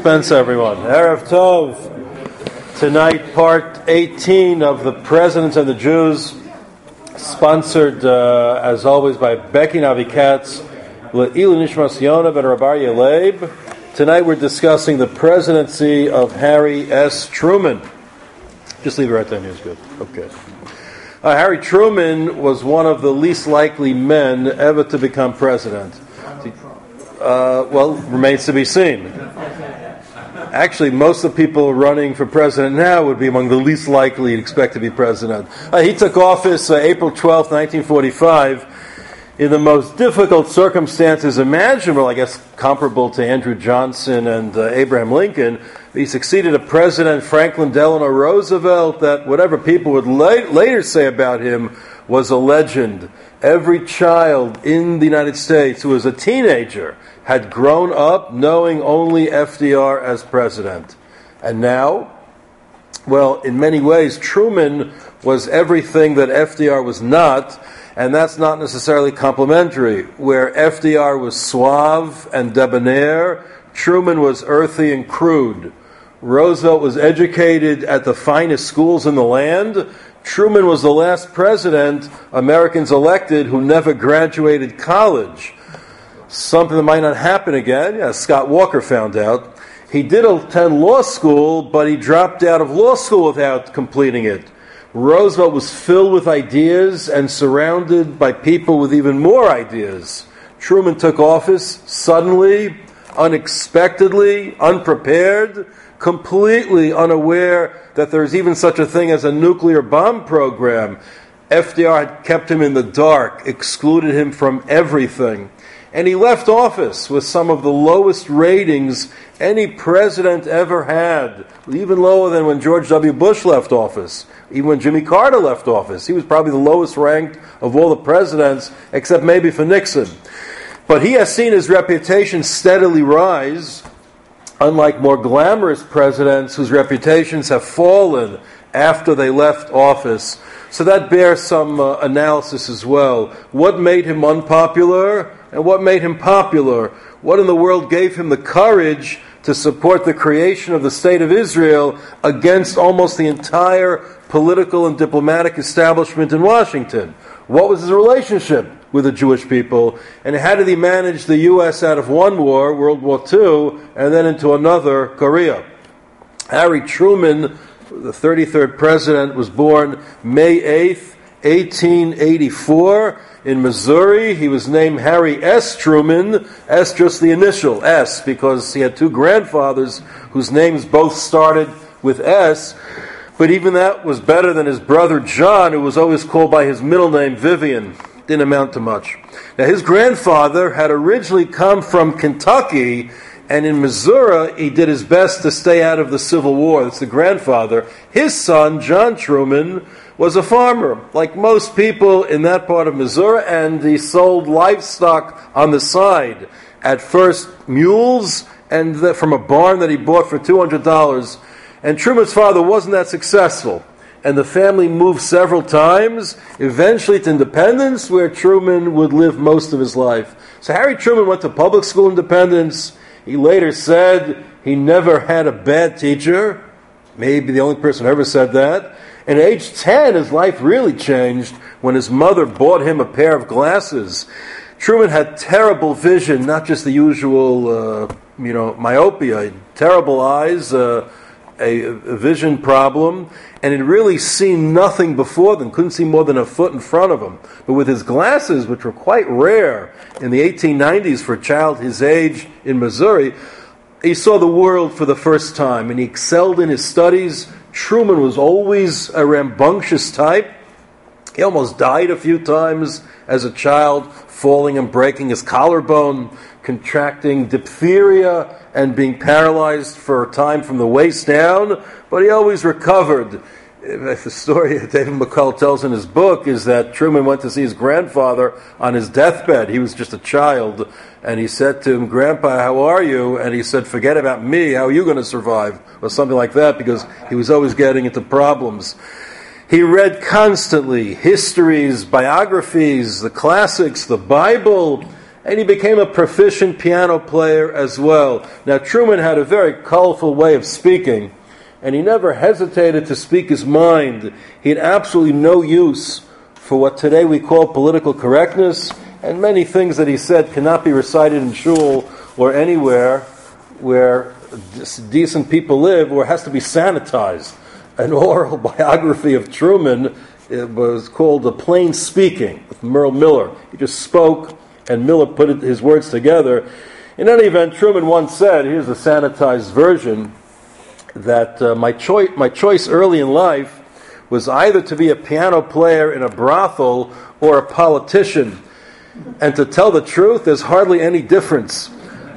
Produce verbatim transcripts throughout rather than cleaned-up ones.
suspense, everyone. Erev Tov. Tonight, part eighteen of The Presidents and the Jews, sponsored, uh, as always, by Becky Navi Katz, Le'ilu Nishmas Yona ben Rabbi Yeleib. Tonight we're discussing the presidency of Harry S. Truman. Just leave it right there, news good. Okay. Uh, Harry Truman was one of the least likely men ever to become president. Uh, well, remains to be seen. Actually, most of the people running for president now would be among the least likely to expect to be president. Uh, he took office uh, April twelfth, nineteen forty-five, in the most difficult circumstances imaginable, I guess comparable to Andrew Johnson and uh, Abraham Lincoln. He succeeded a President, Franklin Delano Roosevelt, that whatever people would la- later say about him was a legend. Every child in the United States who was a teenager had grown up knowing only F D R as president. And now, well, in many ways, Truman was everything that F D R was not, and that's not necessarily complimentary. Where F D R was suave and debonair, Truman was earthy and crude. Roosevelt was educated at the finest schools in the land. Truman was the last president Americans elected who never graduated college. Something that might not happen again. Yeah, Scott Walker found out. He did attend law school, but he dropped out of law school without completing it. Roosevelt was filled with ideas and surrounded by people with even more ideas. Truman took office suddenly, unexpectedly, unprepared, completely unaware that there's even such a thing as a nuclear bomb program. F D R had kept him in the dark, excluded him from everything. And he left office with some of the lowest ratings any president ever had, even lower than when George W. Bush left office, even when Jimmy Carter left office. He was probably the lowest ranked of all the presidents, except maybe for Nixon. But he has seen his reputation steadily rise, unlike more glamorous presidents whose reputations have fallen after they left office. So that bears some uh, analysis as well. What made him unpopular and what made him popular? What in the world gave him the courage to support the creation of the State of Israel against almost the entire political and diplomatic establishment in Washington? What was his relationship with the Jewish people? And how did he manage the U S out of one war, World War Two, and then into another, Korea? Harry Truman, the thirty-third president, was born May eighth, eighteen eighty-four, in Missouri. He was named Harry S. Truman, S just the initial, S, because he had two grandfathers whose names both started with S. But even that was better than his brother John, who was always called by his middle name, Vivian. Didn't amount to much. Now, his grandfather had originally come from Kentucky, and in Missouri, he did his best to stay out of the Civil War. That's the grandfather. His son, John Truman, was a farmer, like most people in that part of Missouri, and he sold livestock on the side. At first, mules, and the, from a barn that he bought for two hundred dollars. And Truman's father wasn't that successful. And the family moved several times, eventually to Independence, where Truman would live most of his life. So Harry Truman went to public school Independence. He later said he never had a bad teacher. Maybe the only person who ever said that. And at age ten, his life really changed when his mother bought him a pair of glasses. Truman had terrible vision, not just the usual, uh, you know, myopia, terrible eyes, uh, a, a vision problem, and he'd really seen nothing before them, couldn't see more than a foot in front of him. But with his glasses, which were quite rare in the eighteen nineties for a child his age in Missouri, he saw the world for the first time, and he excelled in his studies. Truman was always a rambunctious type. He almost died a few times as a child, falling and breaking his collarbone, contracting diphtheria, and being paralyzed for a time from the waist down, but he always recovered. The story that David McCullough tells in his book is that Truman went to see his grandfather on his deathbed. He was just a child, and he said to him, "Grandpa, how are you?" And he said, "Forget about me, how are you going to survive?" Or something like that, because he was always getting into problems. He read constantly histories, biographies, the classics, the Bible, and he became a proficient piano player as well. Now, Truman had a very colorful way of speaking, and he never hesitated to speak his mind. He had absolutely no use for what today we call political correctness, and many things that he said cannot be recited in shul or anywhere where decent people live, or it has to be sanitized. An oral biography of Truman, it was called The Plain Speaking, with Merle Miller. He just spoke, and Miller put it, his words together. In any event, Truman once said, here's a sanitized version, that uh, my, choi- my choice early in life was either to be a piano player in a brothel or a politician. And to tell the truth, there's hardly any difference.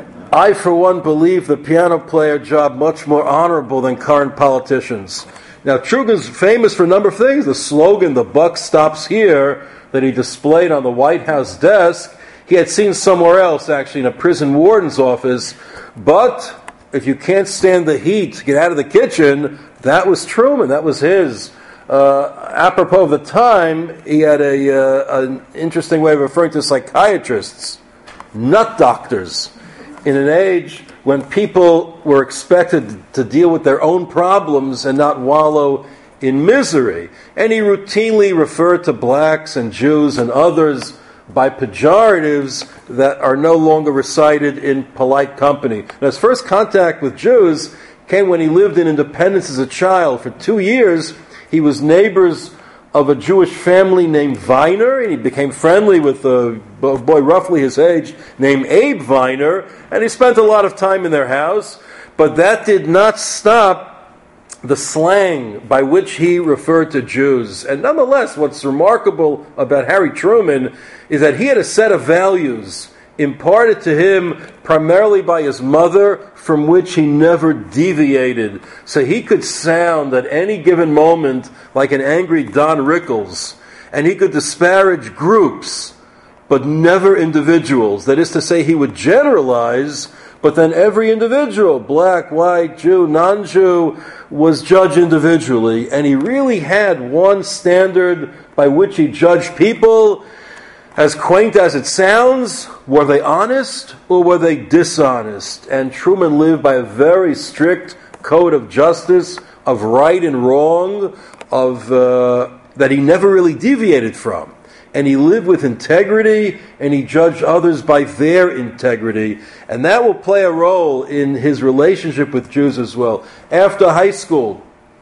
I, for one, believe the piano player job much more honorable than current politicians. Now, Truman's famous for a number of things. The slogan, "The buck stops here," that he displayed on the White House desk, he had seen somewhere else, actually, in a prison warden's office. But if you can't stand the heat, get out of the kitchen, that was Truman. That was his. Uh, apropos of the time, he had a uh, an interesting way of referring to psychiatrists, nut doctors, in an age when people were expected to deal with their own problems and not wallow in misery. And he routinely referred to blacks and Jews and others by pejoratives that are no longer recited in polite company. Now, his first contact with Jews came when he lived in Independence as a child. For two years, he was neighbors of a Jewish family named Viner, and he became friendly with a boy roughly his age named Abe Viner, and he spent a lot of time in their house, but that did not stop the slang by which he referred to Jews. And nonetheless, what's remarkable about Harry Truman is that he had a set of values imparted to him primarily by his mother, from which he never deviated. So he could sound at any given moment like an angry Don Rickles, and he could disparage groups, but never individuals. That is to say, he would generalize, but then every individual, black, white, Jew, non-Jew, was judged individually, and he really had one standard by which he judged people. As quaint as it sounds, were they honest or were they dishonest? And Truman lived by a very strict code of justice, of right and wrong, of uh, that he never really deviated from. And he lived with integrity, and he judged others by their integrity. And that will play a role in his relationship with Jews as well. After high school,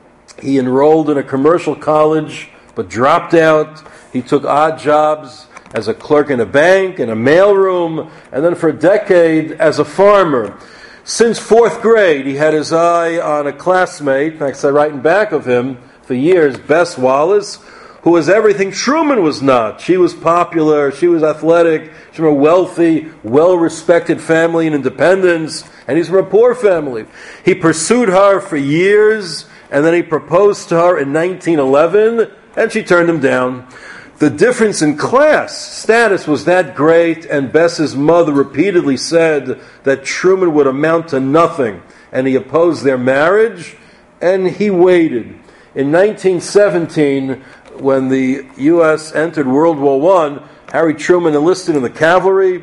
he enrolled in a commercial college, but dropped out. He took odd jobs as a clerk in a bank, in a mailroom, and then for a decade as a farmer. Since fourth grade, he had his eye on a classmate, in fact, I write in back of him for years, Bess Wallace, who was everything Truman was not. She was popular, she was athletic, she was from a wealthy, well-respected family in Independence, and he's from a poor family. He pursued her for years, and then he proposed to her in nineteen eleven, and she turned him down. The difference in class status was that great, and Bess's mother repeatedly said that Truman would amount to nothing, and he opposed their marriage, and he waited. In nineteen seventeen, when the U S entered World War One, Harry Truman enlisted in the cavalry.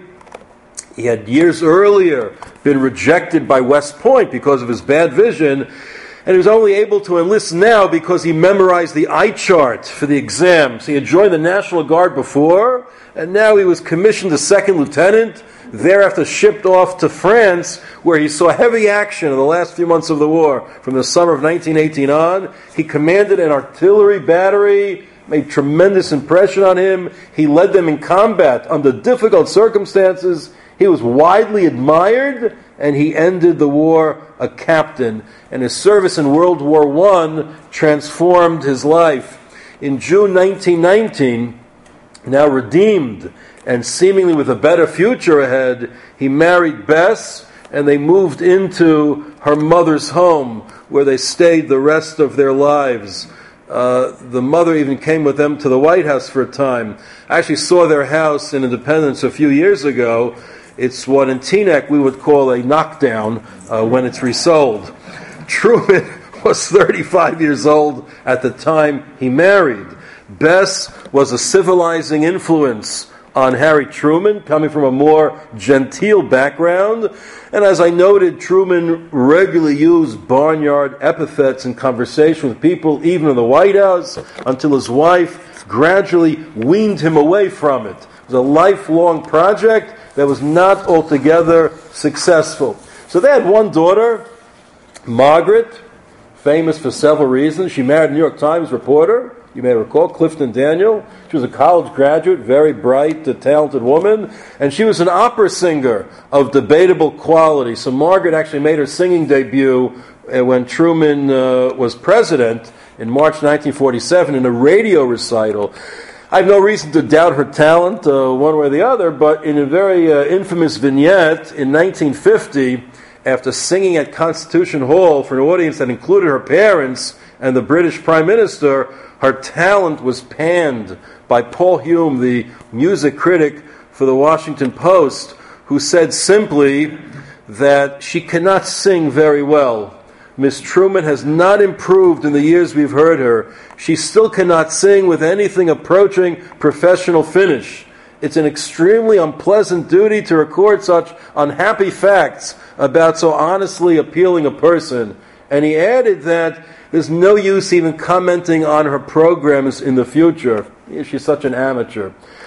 He had years earlier been rejected by West Point because of his bad vision, and he was only able to enlist now because he memorized the eye chart for the exams. He had joined the National Guard before, and now he was commissioned as second lieutenant, thereafter shipped off to France, where he saw heavy action in the last few months of the war. From the summer of nineteen eighteen on, he commanded an artillery battery, made tremendous impression on him. He led them in combat under difficult circumstances. He was widely admired, and he ended the war a captain. And his service in World War One transformed his life. In June nineteen nineteen, now redeemed and seemingly with a better future ahead, he married Bess, and they moved into her mother's home, where they stayed the rest of their lives. Uh, the mother even came with them to the White House for a time. I actually saw their house in Independence a few years ago. It's what in Teaneck we would call a knockdown uh, when it's resold. Truman was thirty-five years old at the time he married. Bess was a civilizing influence on Harry Truman, coming from a more genteel background. And as I noted, Truman regularly used barnyard epithets in conversation with people, even in the White House, until his wife gradually weaned him away from it. It was a lifelong project that was not altogether successful. So they had one daughter, Margaret, famous for several reasons. She married a New York Times reporter, you may recall, Clifton Daniel. She was a college graduate, very bright, uh, talented woman, and she was an opera singer of debatable quality. So Margaret actually made her singing debut uh, when Truman uh, was president in March nineteen forty-seven in a radio recital. I have no reason to doubt her talent uh, one way or the other, but in a very uh, infamous vignette in nineteen fifty, after singing at Constitution Hall for an audience that included her parents and the British Prime Minister, her talent was panned by Paul Hume, the music critic for the Washington Post, who said simply that she cannot sing very well. Miss Truman has not improved in the years we've heard her. She still cannot sing with anything approaching professional finish. It's an extremely unpleasant duty to record such unhappy facts about so honestly appealing a person. And he added that there's no use even commenting on her programs in the future. She's such an amateur.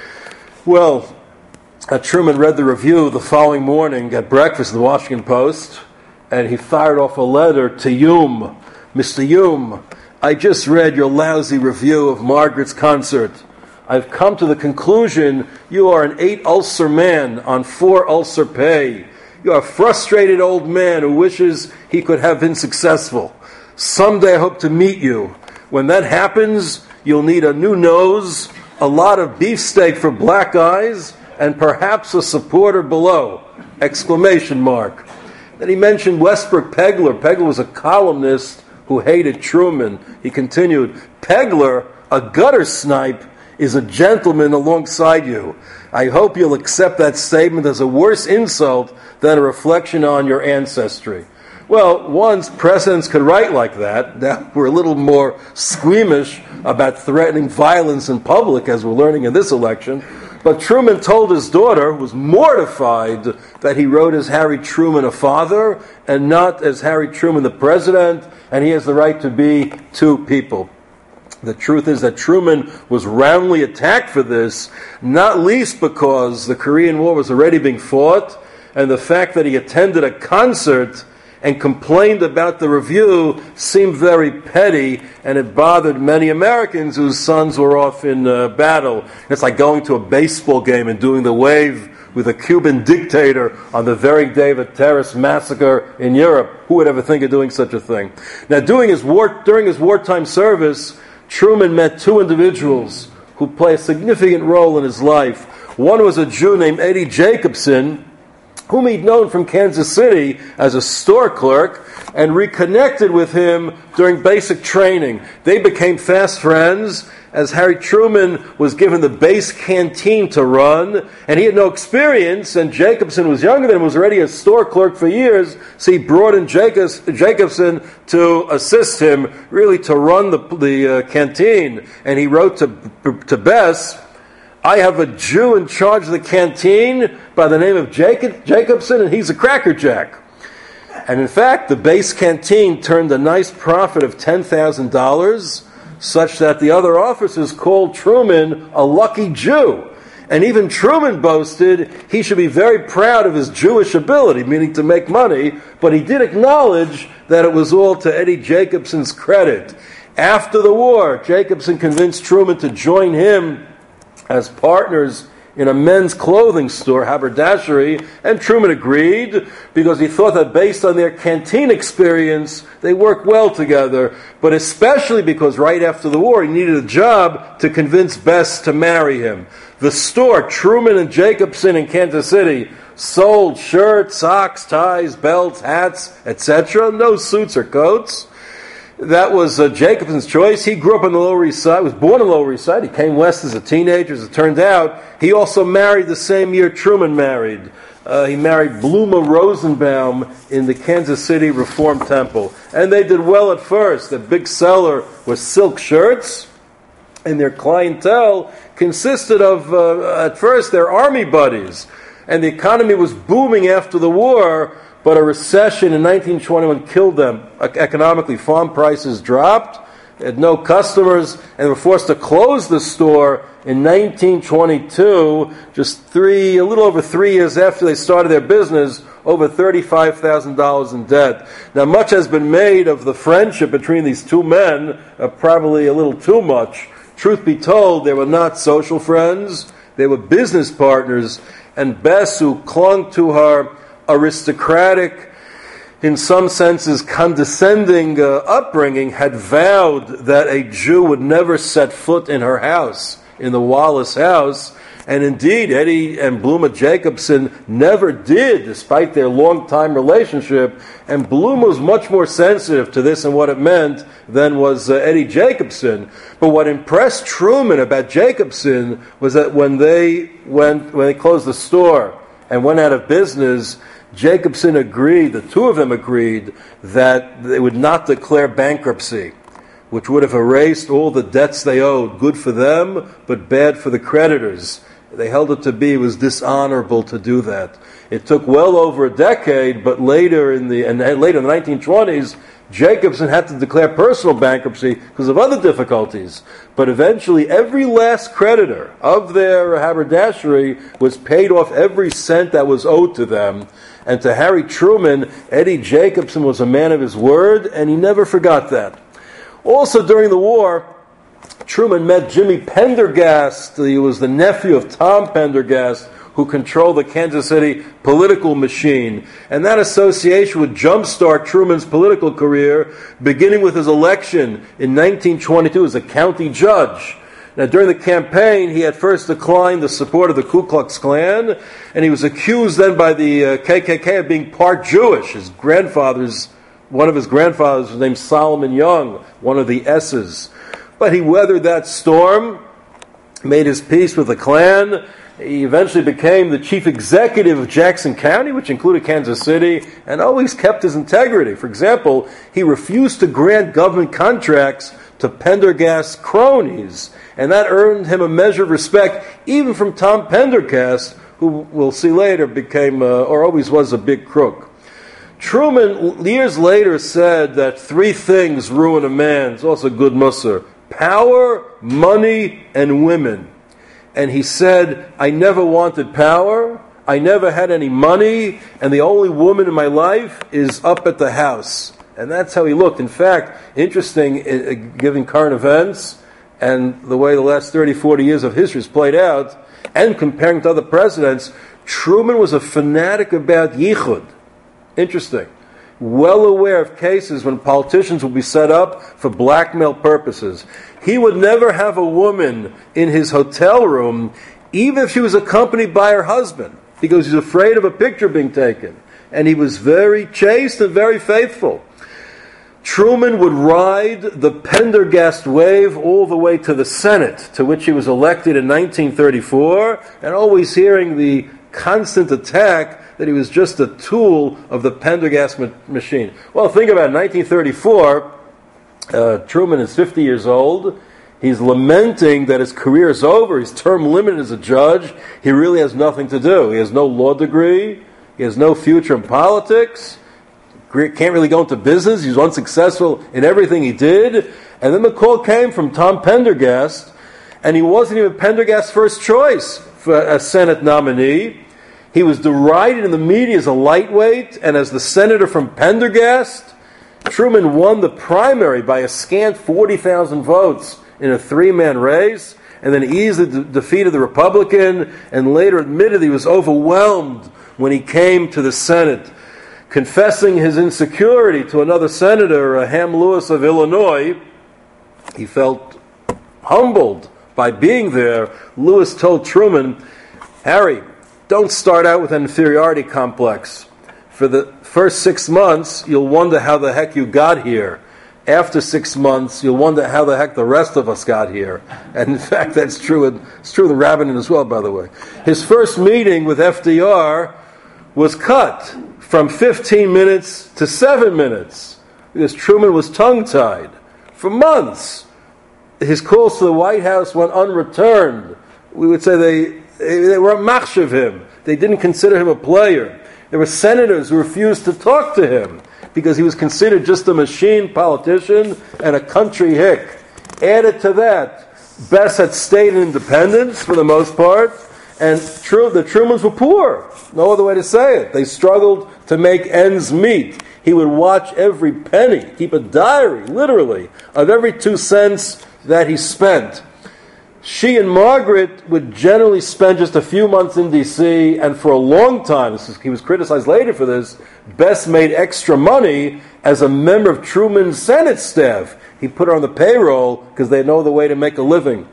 Well, uh, Truman read the review the following morning at breakfast in the Washington Post, and he fired off a letter to Hume. Mister Hume, I just read your lousy review of Margaret's concert. I've come to the conclusion you are an eight-ulcer man on four-ulcer pay. You are a frustrated old man who wishes he could have been successful. Someday I hope to meet you. When that happens, you'll need a new nose, a lot of beefsteak for black eyes, and perhaps a supporter below! Exclamation mark. Then he mentioned Westbrook Pegler. Pegler was a columnist who hated Truman. He continued, Pegler, a gutter snipe, is a gentleman alongside you. I hope you'll accept that statement as a worse insult than a reflection on your ancestry. Well, once presidents could write like that, that we're a little more squeamish about threatening violence in public, as we're learning in this election. But Truman told his daughter, who was mortified that he wrote as Harry Truman a father and not as Harry Truman the president, and he has the right to be two people. The truth is that Truman was roundly attacked for this, not least because the Korean War was already being fought, and the fact that he attended a concert and complained about the review seemed very petty, and it bothered many Americans whose sons were off in uh, battle. It's like going to a baseball game and doing the wave with a Cuban dictator on the very day of a terrorist massacre in Europe. Who would ever think of doing such a thing? Now, doing his war, during his wartime service, Truman met two individuals who play a significant role in his life. One was a Jew named Eddie Jacobson, whom he'd known from Kansas City as a store clerk, and reconnected with him during basic training. They became fast friends as Harry Truman was given the base canteen to run, and he had no experience, and Jacobson was younger than him, was already a store clerk for years, so he brought in Jacobs, Jacobson to assist him, really to run the, the uh, canteen. And he wrote to, to Bess, I have a Jew in charge of the canteen by the name of Jacob, Jacobson, and he's a crackerjack. And in fact, the base canteen turned a nice profit of ten thousand dollars, such that the other officers called Truman a lucky Jew. And even Truman boasted he should be very proud of his Jewish ability, meaning to make money, but he did acknowledge that it was all to Eddie Jacobson's credit. After the war, Jacobson convinced Truman to join him as partners in a men's clothing store, haberdashery, and Truman agreed because he thought that based on their canteen experience, they worked well together, but especially because right after the war, he needed a job to convince Bess to marry him. The store, Truman and Jacobson in Kansas City, sold shirts, socks, ties, belts, hats, et cetera. No suits or coats. That was uh, Jacobson's choice. He grew up on the Lower East Side, was born on the Lower East Side. He came west as a teenager, as it turned out. He also married the same year Truman married. Uh, he married Bluma Rosenbaum in the Kansas City Reform Temple. And they did well at first. The big seller was silk shirts And their clientele consisted of, uh, at first, their army buddies. And the economy was booming after the war, but a recession in nineteen twenty-one killed them economically. Farm prices dropped, they had no customers, and were forced to close the store in nineteen twenty-two, just three, a little over three years after they started their business, over thirty-five thousand dollars in debt. Now, much has been made of the friendship between these two men, uh, probably a little too much. Truth be told, they were not social friends, they were business partners, and Bess, who clung to her aristocratic, in some senses condescending uh, upbringing, had vowed that a Jew would never set foot in her house, in the Wallace house. And indeed, Eddie and Bluma Jacobson never did, despite their long-time relationship. And Bluma was much more sensitive to this and what it meant than was uh, Eddie Jacobson. But what impressed Truman about Jacobson was that when they went, when they closed the store and went out of business, Jacobson agreed, the two of them agreed, that they would not declare bankruptcy, which would have erased all the debts they owed. Good for them, but bad for the creditors. They held it to be it was dishonorable to do that. It took well over a decade, but later in the and later in the nineteen twenties, Jacobson had to declare personal bankruptcy because of other difficulties. But eventually, every last creditor of their haberdashery was paid off every cent that was owed to them. And to Harry Truman, Eddie Jacobson was a man of his word, and he never forgot that. Also, during the war, Truman met Jimmy Pendergast. He was the nephew of Tom Pendergast, who controlled the Kansas City political machine. And that association would jumpstart Truman's political career, beginning with his election in nineteen twenty-two as a county judge. Now, during the campaign, he at first declined the support of the Ku Klux Klan, and he was accused then by the uh, K K K of being part Jewish. His grandfather's, one of his grandfathers was named Solomon Young, one of the S's. But he weathered that storm, made his peace with the Klan. He eventually became the chief executive of Jackson County, which included Kansas City, and always kept his integrity. For example, he refused to grant government contracts to Pendergast's cronies, and that earned him a measure of respect even from Tom Pendergast, who we'll see later became, uh, or always was, a big crook. Truman, years later, said that three things ruin a man. It's also good musser: power, money, and women. And he said, I never wanted power, I never had any money, and the only woman in my life is up at the house. And that's how he looked. In fact, interesting, uh, given current events and the way the last thirty, forty years of history has played out, and comparing to other presidents, Truman was a fanatic about yichud. Interesting. Well aware of cases when politicians would be set up for blackmail purposes. He would never have a woman in his hotel room, even if she was accompanied by her husband, because he's afraid of a picture being taken. And he was very chaste and very faithful. Truman would ride the Pendergast wave all the way to the Senate, to which he was elected in nineteen thirty-four, and always hearing the constant attack that he was just a tool of the Pendergast ma- machine. Well, think about it. nineteen thirty-four, uh, Truman is fifty years old. He's lamenting that his career is over. He's term limited as a judge. He really has nothing to do. He has no law degree. He has no future in politics. Can't really go into business. He was unsuccessful in everything he did. And then the call came from Tom Pendergast, and he wasn't even Pendergast's first choice for a Senate nominee. He was derided in the media as a lightweight, and as the senator from Pendergast, Truman won the primary by a scant forty thousand votes in a three-man race, and then easily de- defeated the Republican, and later admitted he was overwhelmed when he came to the Senate. Confessing his insecurity to another senator, uh, Ham Lewis of Illinois, he felt humbled by being there. Lewis told Truman, Harry, don't start out with an inferiority complex. For the first six months, you'll wonder how the heck you got here. After six months, you'll wonder how the heck the rest of us got here. And in fact, that's true. It's true of the Rabbanim as well, by the way. His first meeting with F D R was cut from fifteen minutes to seven minutes because Truman was tongue-tied for months. his calls to the White House went unreturned. We would say they, they were a machshav him. They didn't consider him a player. There were senators who refused to talk to him because he was considered just a machine politician and a country hick. Added to that, Bess had state independence for the most part, and true, the Trumans were poor. No other way to say it. They struggled to make ends meet. He would watch every penny, keep a diary, literally, of every two cents that he spent. She and Margaret would generally spend just a few months in D C, and for a long time, this is, he was criticized later for this, Bess made extra money as a member of Truman's Senate staff. He put her on the payroll because they had no other way to make a living.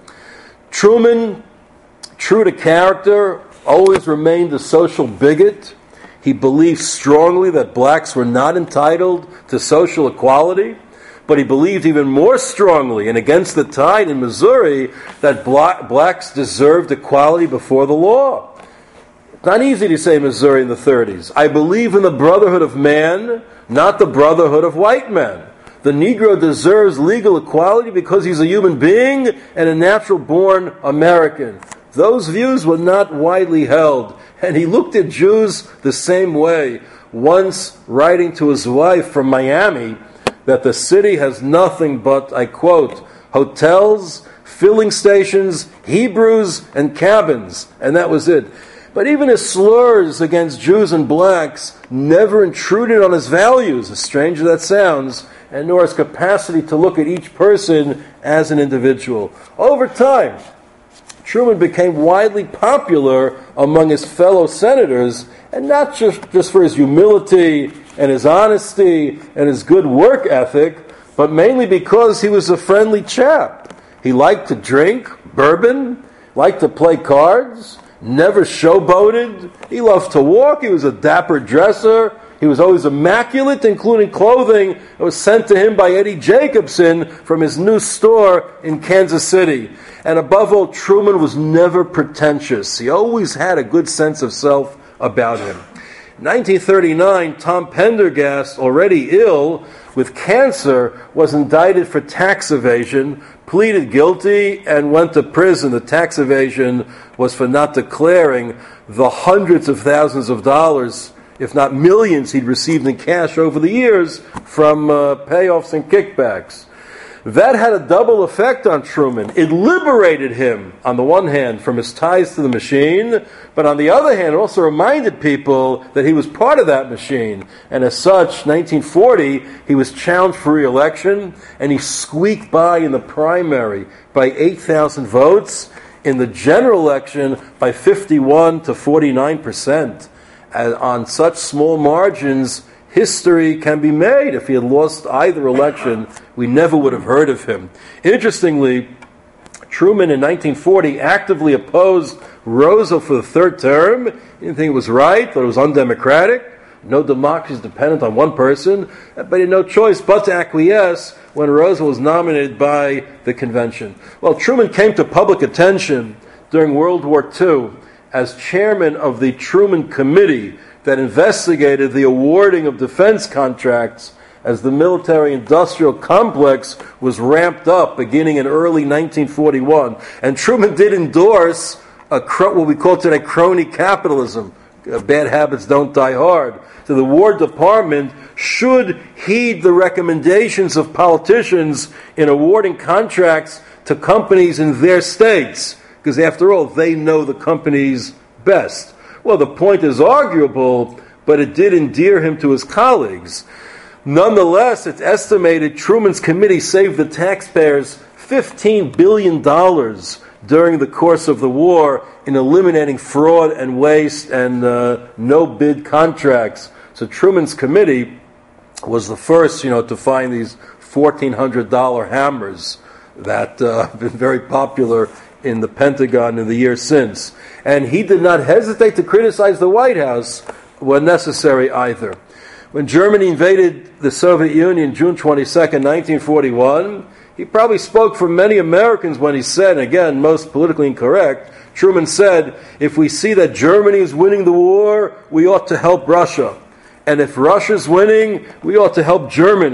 Truman, true to character, always remained a social bigot. He believed strongly that blacks were not entitled to social equality, but he believed even more strongly and against the tide in Missouri that black, blacks deserved equality before the law. It's not easy to say Missouri in the thirties. I believe in the brotherhood of man, not the brotherhood of white men. The Negro deserves legal equality because he's a human being and a natural-born American. Those views were not widely held, and he looked at Jews the same way, once writing to his wife from Miami that the city has nothing but, I quote, hotels, filling stations, Hebrews, and cabins, and that was it. But even his slurs against Jews and blacks never intruded on his values, as strange as that sounds, and nor his capacity to look at each person as an individual. Over time, Truman became widely popular among his fellow senators, and not just, just for his humility and his honesty and his good work ethic, but mainly because he was a friendly chap. He liked to drink bourbon, liked to play cards, never showboated. He loved to walk. He was a dapper dresser. He was always immaculate, including clothing that was sent to him by Eddie Jacobson from his new store in Kansas City. And above all, Truman was never pretentious. He always had a good sense of self about him. In nineteen thirty-nine, Tom Pendergast, already ill with cancer, was indicted for tax evasion, pleaded guilty, and went to prison. The tax evasion was for not declaring the hundreds of thousands of dollars, if not millions, he'd received in cash over the years from uh, payoffs and kickbacks. That had a double effect on Truman. It liberated him, on the one hand, from his ties to the machine, but on the other hand, it also reminded people that he was part of that machine. And as such, nineteen forty, he was challenged for re-election, and he squeaked by in the primary by eight thousand votes, in the general election by fifty-one to forty-nine percent. And on such small margins, history can be made. If he had lost either election, we never would have heard of him. Interestingly, Truman in nineteen forty actively opposed Roosevelt for the third term. He didn't think it was right, thought it was undemocratic. No democracy is dependent on one person, but he had no choice but to acquiesce when Roosevelt was nominated by the convention. Well, Truman came to public attention during World War Two as chairman of the Truman Committee that investigated the awarding of defense contracts as the military-industrial complex was ramped up beginning in early nineteen forty-one. And Truman did endorse a, what we call today crony capitalism. Uh, bad habits don't die hard. So the War Department should heed the recommendations of politicians in awarding contracts to companies in their states, because after all, they know the companies best. Well, the point is arguable, but it did endear him to his colleagues. Nonetheless, it's estimated Truman's committee saved the taxpayers fifteen billion dollars during the course of the war in eliminating fraud and waste and uh, no-bid contracts. So Truman's committee was the first, you know, to find these fourteen hundred dollars hammers that uh, have been very popular in the Pentagon in the years since. And he did not hesitate to criticize the White House when necessary either. When Germany invaded the Soviet Union June twenty-second, nineteen forty-one, he probably spoke for many Americans when he said, again, most politically incorrect, Truman said, if we see that Germany is winning the war, we ought to help Russia. And if Russia's winning, we ought to help Germany.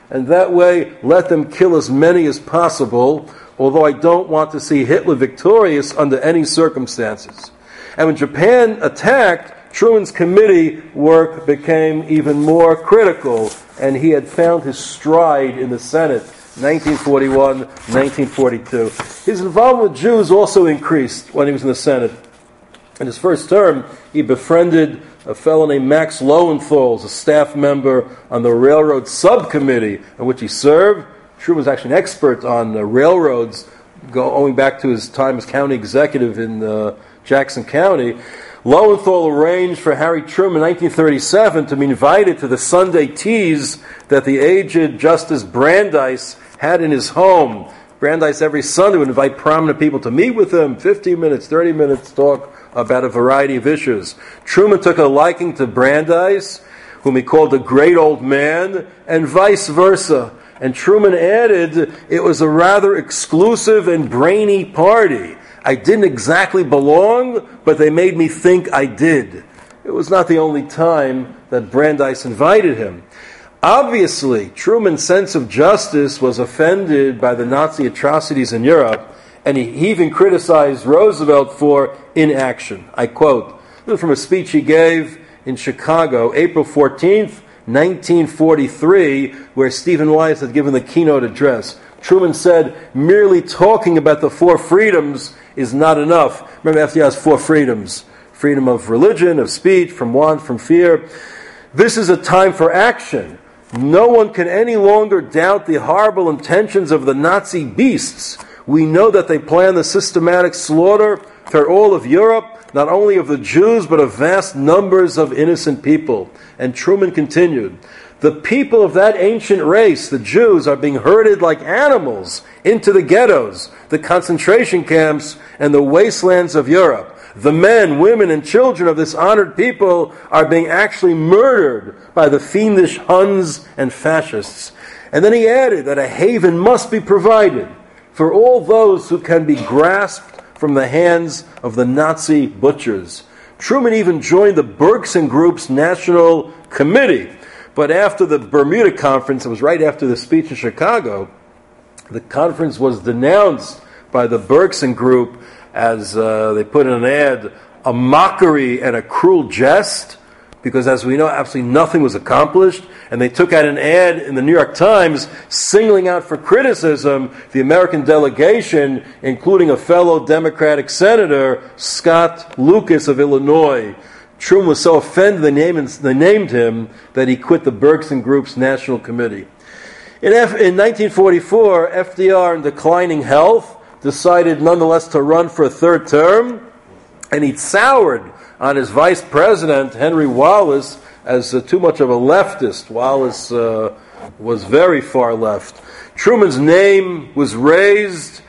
and that way let them kill as many as possible, although I don't want to see Hitler victorious under any circumstances. And when Japan attacked, Truman's committee work became even more critical, and he had found his stride in the Senate, nineteen forty-one, nineteen forty-two. His involvement with Jews also increased when he was in the Senate. In his first term, he befriended a fellow named Max Lowenthal, a staff member on the railroad subcommittee in which he served. Truman was actually an expert on uh, railroads, going back to his time as county executive in uh, Jackson County. Lowenthal arranged for Harry Truman in nineteen thirty-seven to be invited to the Sunday teas that the aged Justice Brandeis had in his home. Brandeis every Sunday would invite prominent people to meet with him, fifteen minutes, thirty minutes, talk about a variety of issues. Truman took a liking to Brandeis, whom he called a great old man, and vice versa. And Truman added, it was a rather exclusive and brainy party. I didn't exactly belong, but they made me think I did. It was not the only time that Brandeis invited him. Obviously, Truman's sense of justice was offended by the Nazi atrocities in Europe, and he even criticized Roosevelt for inaction. I quote, this is from a speech he gave in Chicago, April fourteenth, nineteen forty-three, where Stephen Wise had given the keynote address. Truman said, merely talking about the four freedoms is not enough. Remember, F D R has four freedoms. Freedom of religion, of speech, from want, from fear. This is a time for action. No one can any longer doubt the horrible intentions of the Nazi beasts. We know that they plan the systematic slaughter throughout all of Europe, not only of the Jews, but of vast numbers of innocent people. And Truman continued, the people of that ancient race, the Jews, are being herded like animals into the ghettos, the concentration camps, and the wastelands of Europe. The men, women, and children of this honored people are being actually murdered by the fiendish Huns and fascists. And then he added that a haven must be provided for all those who can be grasped from the hands of the Nazi butchers. Truman even joined the Bergson Group's National Committee. But after the Bermuda Conference, it was right after the speech in Chicago, the conference was denounced by the Bergson Group as uh, they put in an ad, a mockery and a cruel jest, because as we know, absolutely nothing was accomplished. And they took out an ad in the New York Times singling out for criticism the American delegation, including a fellow Democratic senator, Scott Lucas of Illinois. Truman was so offended they named, they named him that he quit the Bergson Group's National Committee. In, F, in nineteen forty-four, F D R, in declining health, decided nonetheless to run for a third term, and he soured on his vice president, Henry Wallace, as uh, too much of a leftist. Wallace uh, was very far left. Truman's name was raised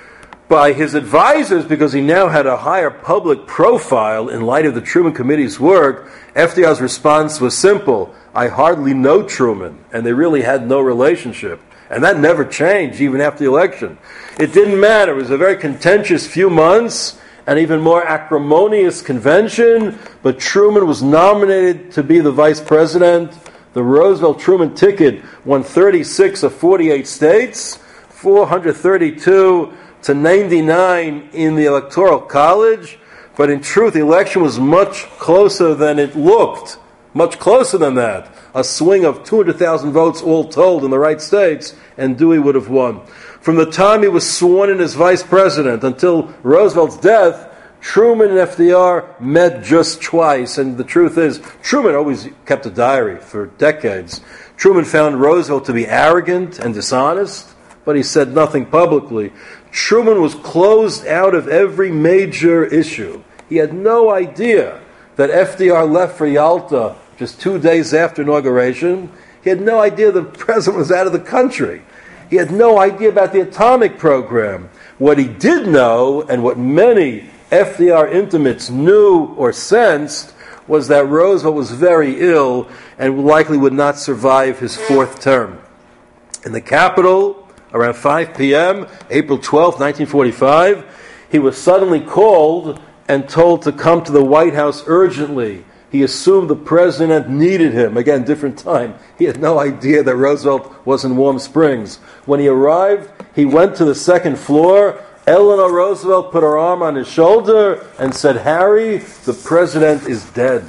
by his advisors because he now had a higher public profile in light of the Truman Committee's work. F D R's response was simple, I hardly know Truman, and they really had no relationship. And that never changed, even after the election. It didn't matter. It was a very contentious few months, an even more acrimonious convention, but Truman was nominated to be the vice president. The Roosevelt-Truman ticket won thirty-six of forty-eight states, four hundred thirty-two to ninety-nine in the Electoral College, but in truth, the election was much closer than it looked, much closer than that. A swing of two hundred thousand votes all told in the right states, and Dewey would have won. From the time he was sworn in as vice president until Roosevelt's death, Truman and F D R met just twice. And the truth is, Truman always kept a diary for decades. Truman found Roosevelt to be arrogant and dishonest, but he said nothing publicly. Truman was closed out of every major issue. He had no idea that F D R left for Yalta just two days after inauguration. He had no idea the president was out of the country. He had no idea about the atomic program. What he did know, and what many F D R intimates knew or sensed, was that Roosevelt was very ill and likely would not survive his fourth term. In the Capitol, around five p.m., April twelfth, nineteen forty-five, he was suddenly called and told to come to the White House urgently. he assumed the president needed him. Again, different time. He had no idea that Roosevelt was in Warm Springs. When he arrived, he went to the second floor. Eleanor Roosevelt put her arm on his shoulder and said, "Harry, the president is dead."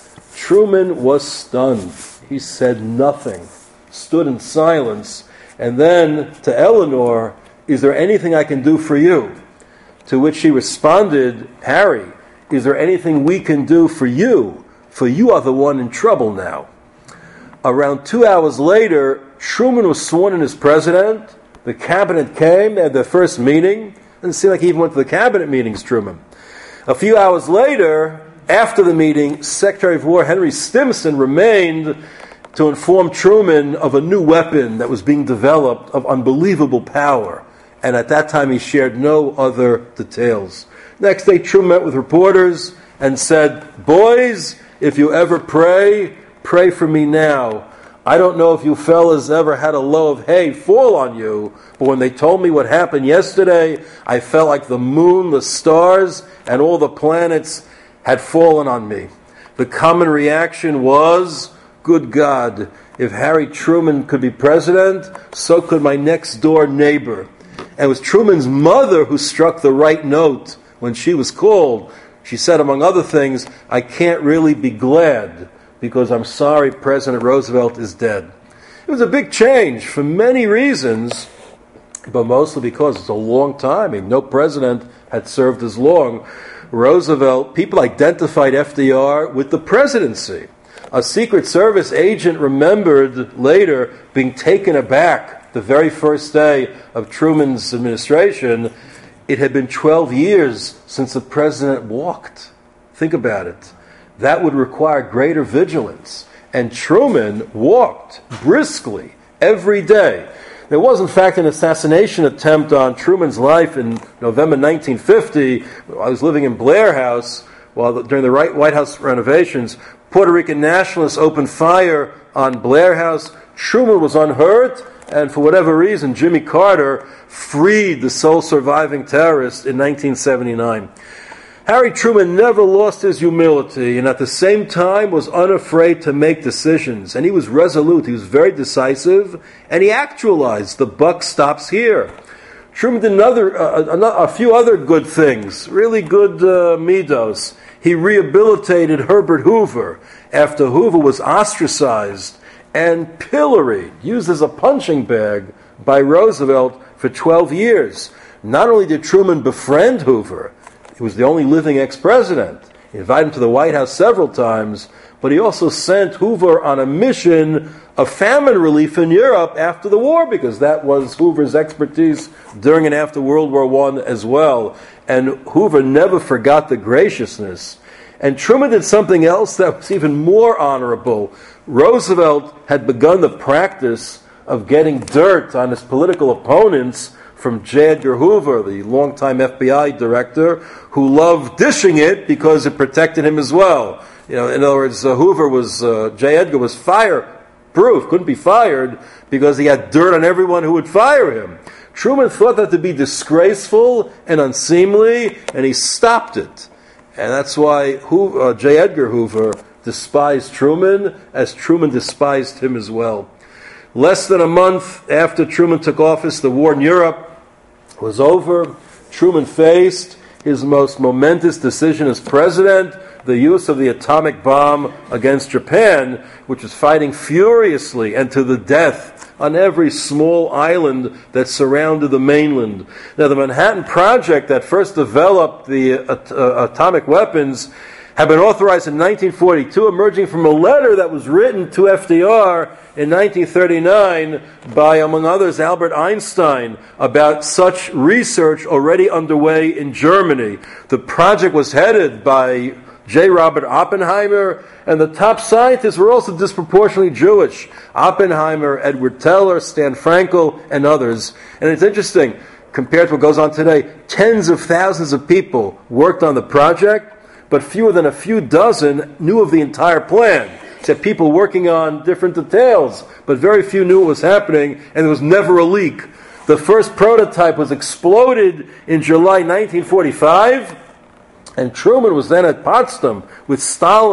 Truman was stunned. He said nothing, stood in silence, and then to Eleanor, "Is there anything I can do for you?" To which she responded, "Harry, is there anything we can do for you? For you are the one in trouble now." Around two hours later, Truman was sworn in as president. The cabinet came, they had their first meeting. Doesn't seem like he even went to the cabinet meetings, Truman. A few hours later, after the meeting, Secretary of War Henry Stimson remained to inform Truman of a new weapon that was being developed of unbelievable power. And at that time, he shared no other details. Next day, Truman met with reporters and said, "Boys, if you ever pray, pray for me now. I don't know if you fellas ever had a load of hay fall on you, but when they told me what happened yesterday, I felt like the moon, the stars, and all the planets had fallen on me." The common reaction was, "Good God, if Harry Truman could be president, so could my next door neighbor." And it was Truman's mother who struck the right note when she was called. She said, among other things, "I can't really be glad because I'm sorry President Roosevelt is dead." It was a big change for many reasons, but mostly because it's a long time. I mean, no president had served as long. Roosevelt, people identified F D R with the presidency. A Secret Service agent remembered later being taken aback the very first day of Truman's administration. It had been twelve years since the president walked. Think about it. That would require greater vigilance. And Truman walked briskly every day. There was, in fact, an assassination attempt on Truman's life in November nineteen fifty. I was living in Blair House while the, during the White House renovations. Puerto Rican nationalists opened fire on Blair House. Truman was unhurt, and for whatever reason, Jimmy Carter freed the sole surviving terrorist in nineteen seventy-nine. Harry Truman never lost his humility, and at the same time was unafraid to make decisions. And he was resolute, he was very decisive, and he actualized the buck stops here. Truman did another, uh, a, a few other good things, really good uh, midos. He rehabilitated Herbert Hoover after Hoover was ostracized and pilloried, used as a punching bag by Roosevelt for twelve years. Not only did Truman befriend Hoover, he was the only living ex-president. He invited him to the White House several times, but he also sent Hoover on a mission of famine relief in Europe after the war, because that was Hoover's expertise during and after World War One as well. And Hoover never forgot the graciousness. And Truman did something else that was even more honorable. Roosevelt had begun the practice of getting dirt on his political opponents from J. Edgar Hoover, the longtime F B I director, who loved dishing it because it protected him as well. You know, in other words, uh, Hoover was, uh, J. Edgar was fireproof, couldn't be fired because he had dirt on everyone who would fire him. Truman thought that to be disgraceful and unseemly, and he stopped it. And that's why Hoover, uh, J. Edgar Hoover despised Truman, as Truman despised him as well. Less than a month after Truman took office, the war in Europe was over. Truman faced his most momentous decision as president, the use of the atomic bomb against Japan, which was fighting furiously and to the death on every small island that surrounded the mainland. Now, the Manhattan Project that first developed the uh, uh, atomic weapons had been authorized in nineteen forty-two, emerging from a letter that was written to F D R in nineteen thirty-nine by, among others, Albert Einstein, about such research already underway in Germany. The project was headed by J. Robert Oppenheimer, and the top scientists were also disproportionately Jewish. Oppenheimer, Edward Teller, Stan Frankel, and others. And it's interesting, compared to what goes on today, tens of thousands of people worked on the project, but fewer than a few dozen knew of the entire plan. Except people working on different details, but very few knew what was happening, and there was never a leak. The first prototype was exploded in July nineteen forty-five, and Truman was then at Potsdam with Stalin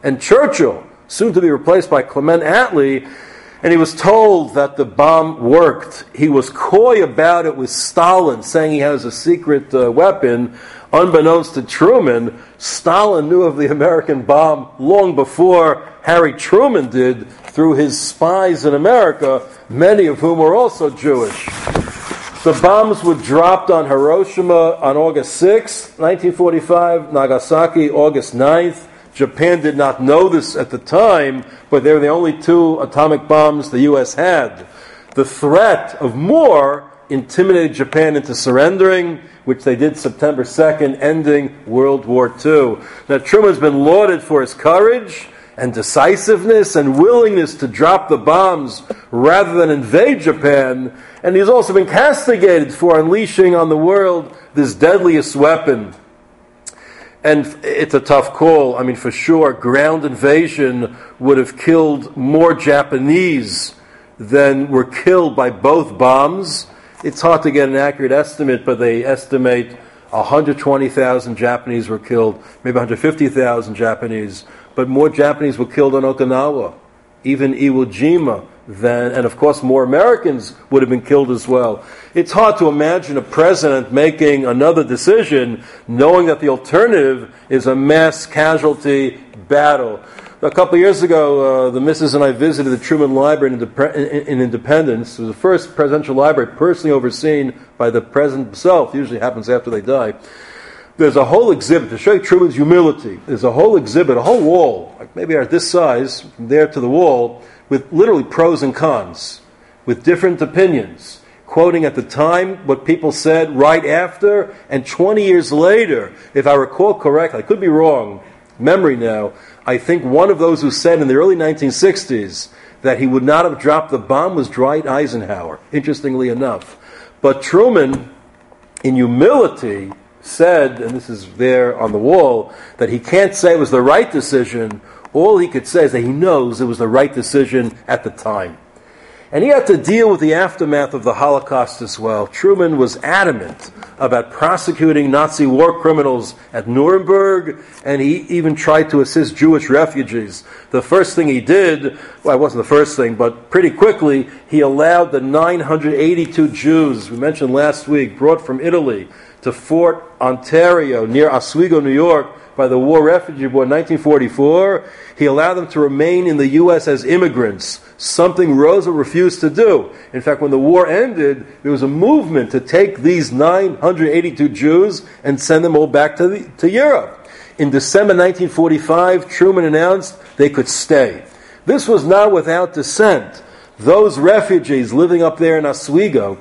and Churchill, soon to be replaced by Clement Attlee, and he was told that the bomb worked. He was coy about it with Stalin, saying he has a secret uh, weapon. Unbeknownst to Truman, Stalin knew of the American bomb long before Harry Truman did through his spies in America, many of whom were also Jewish. The bombs were dropped on Hiroshima on August sixth, nineteen forty-five, Nagasaki August ninth. Japan did not know this at the time, but they were the only two atomic bombs the U S had. The threat of more intimidated Japan into surrendering, which they did September second, ending World War Two. Now, Truman's been lauded for his courage and decisiveness and willingness to drop the bombs rather than invade Japan, and he's also been castigated for unleashing on the world this deadliest weapon. And it's a tough call. I mean, for sure, ground invasion would have killed more Japanese than were killed by both bombs. It's hard to get an accurate estimate, but they estimate one hundred twenty thousand Japanese were killed, maybe one hundred fifty thousand Japanese, but more Japanese were killed on Okinawa, even Iwo Jima, than, and of course more Americans would have been killed as well. It's hard to imagine a president making another decision knowing that the alternative is a mass casualty battle. A couple of years ago, uh, the missus and I visited the Truman Library in, Indep- in, in Independence. It was the first presidential library personally overseen by the president himself. It usually happens after they die. There's a whole exhibit to show you Truman's humility. There's a whole exhibit, a whole wall, like maybe at this size, from there to the wall, with literally pros and cons, with different opinions, quoting at the time what people said right after, and twenty years later, if I recall correctly, I could be wrong, memory now, I think one of those who said in the early nineteen sixties that he would not have dropped the bomb was Dwight Eisenhower, interestingly enough. But Truman, in humility, said, and this is there on the wall, that he can't say it was the right decision. All he could say is that he knows it was the right decision at the time. And he had to deal with the aftermath of the Holocaust as well. Truman was adamant about prosecuting Nazi war criminals at Nuremberg, and he even tried to assist Jewish refugees. The first thing he did, well, it wasn't the first thing, but pretty quickly, he allowed the nine hundred eighty-two Jews, we mentioned last week, brought from Italy to Fort Ontario near Oswego, New York, by the War Refugee Board in nineteen forty-four, he allowed them to remain in the U S as immigrants, something Roosevelt refused to do. In fact, when the war ended, there was a movement to take these nine hundred eighty-two Jews and send them all back to, the, to Europe. In December nineteen forty-five, Truman announced they could stay. This was not without dissent. Those refugees living up there in Oswego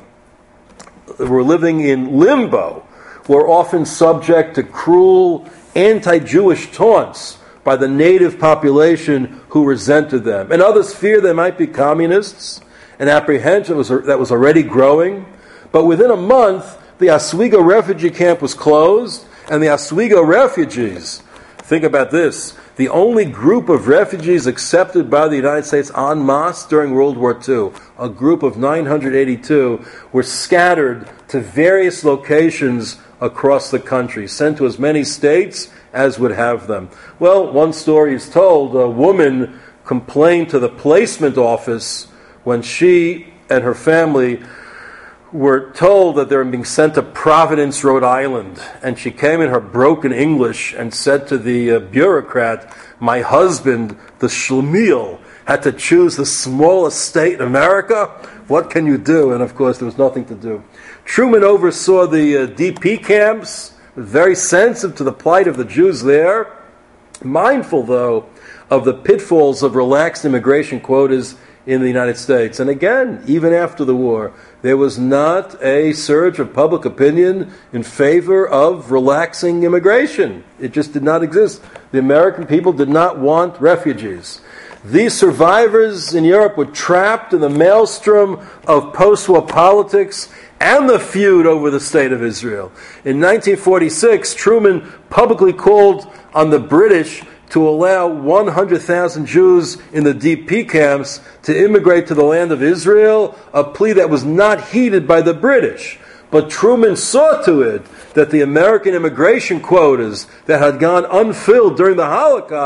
were living in limbo, were often subject to cruel anti-Jewish taunts by the native population who resented them. And others feared they might be communists, an apprehension was, that was already growing. But within a month, the Oswego refugee camp was closed, and the Oswego refugees, think about this, the only group of refugees accepted by the United States en masse during World War Two, a group of nine hundred eighty-two, were scattered to various locations across the country, sent to as many states as would have them. Well, one story is told, a woman complained to the placement office when she and her family were told that they were being sent to Providence, Rhode Island. And she came in her broken English and said to the uh, bureaucrat, my husband, the schlemiel, had to choose the smallest state in America. What can you do? And of course, there was nothing to do. Truman oversaw the uh, D P camps, very sensitive to the plight of the Jews there, mindful, though, of the pitfalls of relaxed immigration quotas in the United States. And again, even after the war, there was not a surge of public opinion in favor of relaxing immigration. It just did not exist. The American people did not want refugees. These survivors in Europe were trapped in the maelstrom of post-war politics and the feud over the state of Israel. In nineteen forty-six, Truman publicly called on the British to allow one hundred thousand Jews in the D P camps to immigrate to the land of Israel, a plea that was not heeded by the British. But Truman saw to it that the American immigration quotas that had gone unfilled during the Holocaust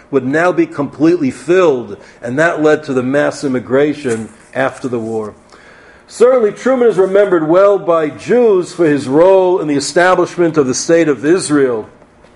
would now be completely filled, and that led to the mass immigration after the war. Certainly, Truman is remembered well by Jews for his role in the establishment of the State of Israel.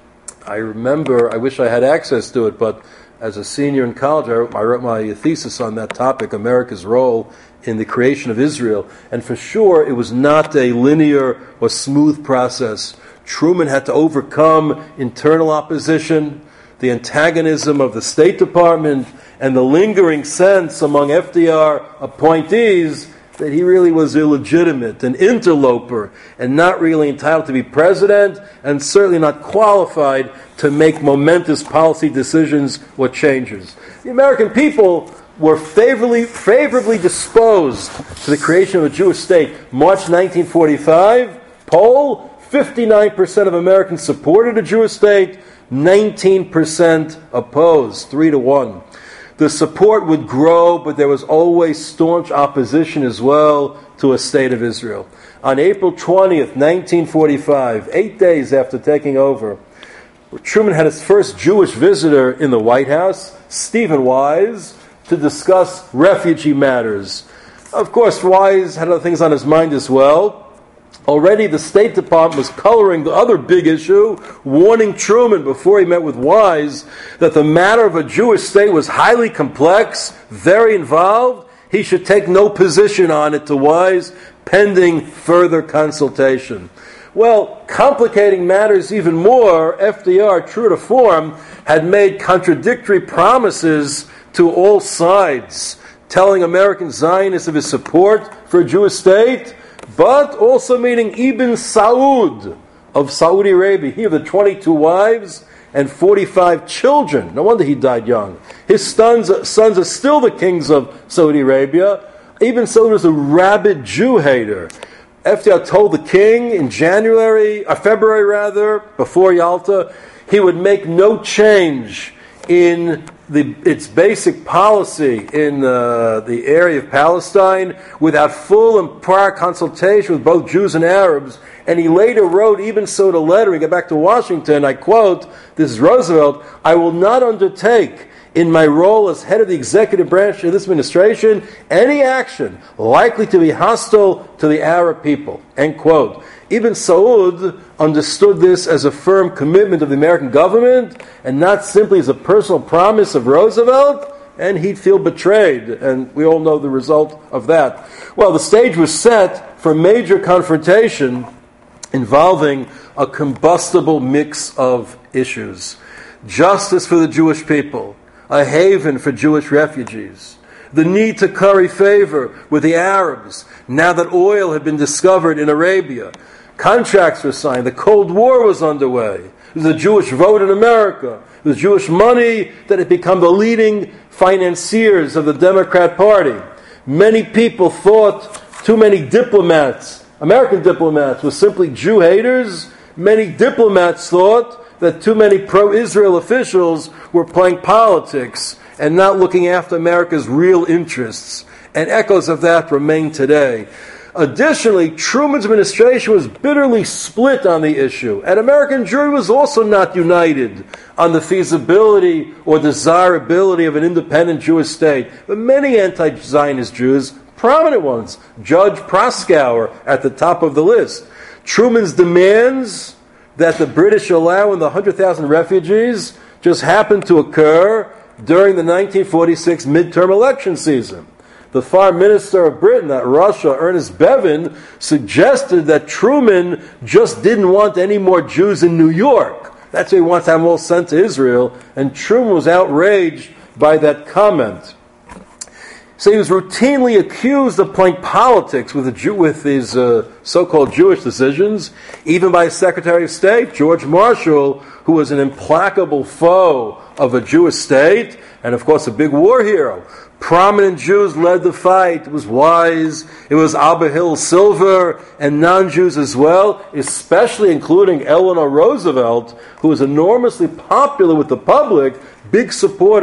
I remember, I wish I had access to it, but as a senior in college, I wrote, I wrote my thesis on that topic, America's role in the creation of Israel. And for sure, it was not a linear or smooth process. Truman had to overcome internal opposition, the antagonism of the State Department, and the lingering sense among F D R appointees that he really was illegitimate, an interloper, and not really entitled to be president, and certainly not qualified to make momentous policy decisions or changes. The American people were favorably, favorably disposed to the creation of a Jewish state. March nineteen forty-five, poll, fifty-nine percent of Americans supported a Jewish state, nineteen percent opposed, three to one. The support would grow, but there was always staunch opposition as well to a state of Israel. On April twentieth, nineteen forty-five, eight days after taking over, Truman had his first Jewish visitor in the White House, Stephen Wise, to discuss refugee matters. Of course, Wise had other things on his mind as well. Already the State Department was coloring the other big issue, warning Truman before he met with Wise that the matter of a Jewish state was highly complex, very involved. He should take no position on it to Wise, pending further consultation. Well, complicating matters even more, F D R, true to form, had made contradictory promises to all sides, telling American Zionists of his support for a Jewish state, but also meeting Ibn Saud of Saudi Arabia. He of the twenty-two wives and forty-five children. No wonder he died young. His sons, sons are still the kings of Saudi Arabia. Ibn Saud was a rabid Jew hater. F D R told the king in January, or February rather, before Yalta, he would make no change in the, its basic policy in uh, the area of Palestine without full and prior consultation with both Jews and Arabs. And he later wrote, even so, a letter, he got back to Washington, I quote, this is Roosevelt, "I will not undertake in my role as head of the executive branch of this administration any action likely to be hostile to the Arab people," end quote. Ibn Saud understood this as a firm commitment of the American government and not simply as a personal promise of Roosevelt, and he'd feel betrayed, and we all know the result of that. Well, the stage was set for major confrontation involving a combustible mix of issues. Justice for the Jewish people, a haven for Jewish refugees, the need to curry favor with the Arabs now that oil had been discovered in Arabia. Contracts were signed. The Cold War was underway. There was a Jewish vote in America. There was Jewish money that had become the leading financiers of the Democrat Party. Many people thought too many diplomats, American diplomats, were simply Jew haters. Many diplomats thought that too many pro-Israel officials were playing politics and not looking after America's real interests. And echoes of that remain today. Additionally, Truman's administration was bitterly split on the issue, and American Jewry was also not united on the feasibility or desirability of an independent Jewish state. But many anti-Zionist Jews, prominent ones, Judge Proskauer at the top of the list, Truman's demands that the British allow in the one hundred thousand refugees just happened to occur during the nineteen forty-six midterm election season. The Foreign Minister of Britain, that Russia, Ernest Bevin, suggested that Truman just didn't want any more Jews in New York. That's why he wants to have them all sent to Israel. And Truman was outraged by that comment. So he was routinely accused of playing politics with, the Jew, with his uh, so-called Jewish decisions, even by his Secretary of State, George Marshall, who was an implacable foe of a Jewish state, and of course a big war hero. Prominent Jews led the fight. It was Wise, it was Abihail Silver, and non-Jews as well, especially including Eleanor Roosevelt, who was enormously popular with the public, big supporter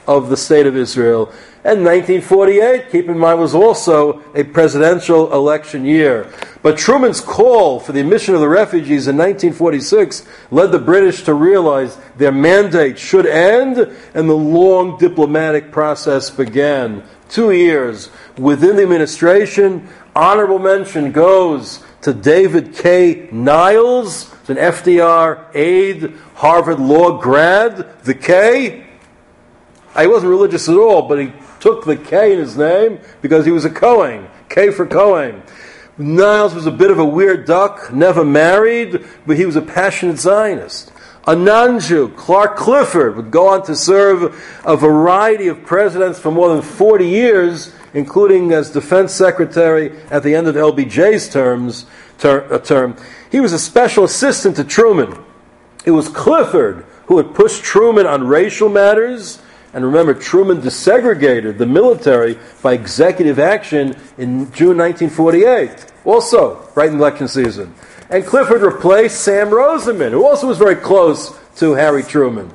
of the State of Israel. And nineteen forty-eight, keep in mind, was also a presidential election year. But Truman's call for the admission of the refugees in nineteen forty-six led the British to realize their mandate should end, and the long diplomatic process began. Two years within the administration. Honorable mention goes to David K. Niles, an F D R aide, Harvard Law grad. The K, he wasn't religious at all, but he took the K in his name because he was a Kohen. K for Kohen. Niles was a bit of a weird duck, never married, but he was a passionate Zionist. A non-Jew, Clark Clifford, would go on to serve a variety of presidents for more than forty years, including as defense secretary at the end of L B J's terms, ter, uh, term. He was a special assistant to Truman. It was Clifford who had pushed Truman on racial matters. And remember, Truman desegregated the military by executive action in June nineteen forty-eight. Also, right in election season. And Clifford replaced Sam Rosenman, who also was very close to Harry Truman.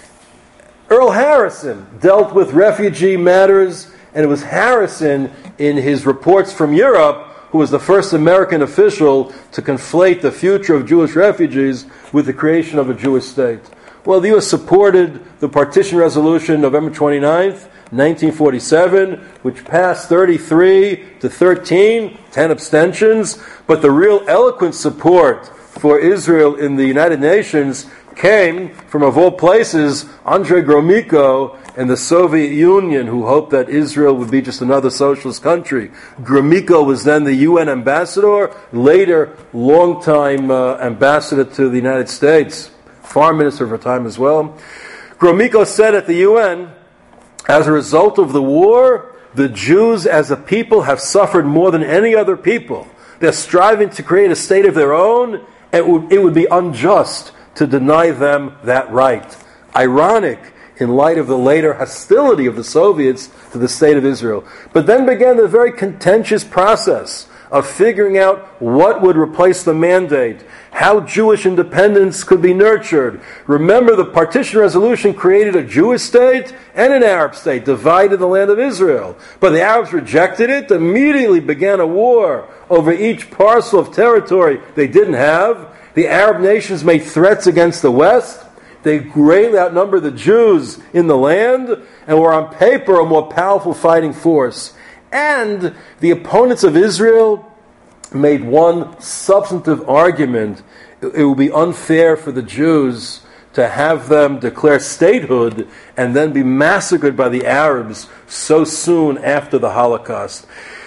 Earl Harrison dealt with refugee matters, and it was Harrison, in his reports from Europe, who was the first American official to conflate the future of Jewish refugees with the creation of a Jewish state. Well, the U S supported the Partition Resolution November twenty-ninth, nineteen forty-seven, which passed thirty-three to thirteen, ten abstentions, but the real eloquent support for Israel in the United Nations came from, of all places, Andrei Gromyko and the Soviet Union, who hoped that Israel would be just another socialist country. Gromyko was then the U N ambassador, later longtime uh, ambassador to the United States, foreign minister for a time as well. Gromyko said at the U N, as a result of the war, the Jews as a people have suffered more than any other people. They're striving to create a state of their own, and it would, it would be unjust to deny them that right. Ironic in light of the later hostility of the Soviets to the state of Israel. But then began the very contentious process of figuring out what would replace the mandate, how Jewish independence could be nurtured. Remember, the Partition Resolution created a Jewish state and an Arab state, divided the land of Israel. But the Arabs rejected it, immediately began a war over each parcel of territory they didn't have. The Arab nations made threats against the West. They greatly outnumbered the Jews in the land and were on paper a more powerful fighting force. And the opponents of Israel made one substantive argument. It would be unfair for the Jews to have them declare statehood and then be massacred by the Arabs so soon after the Holocaust.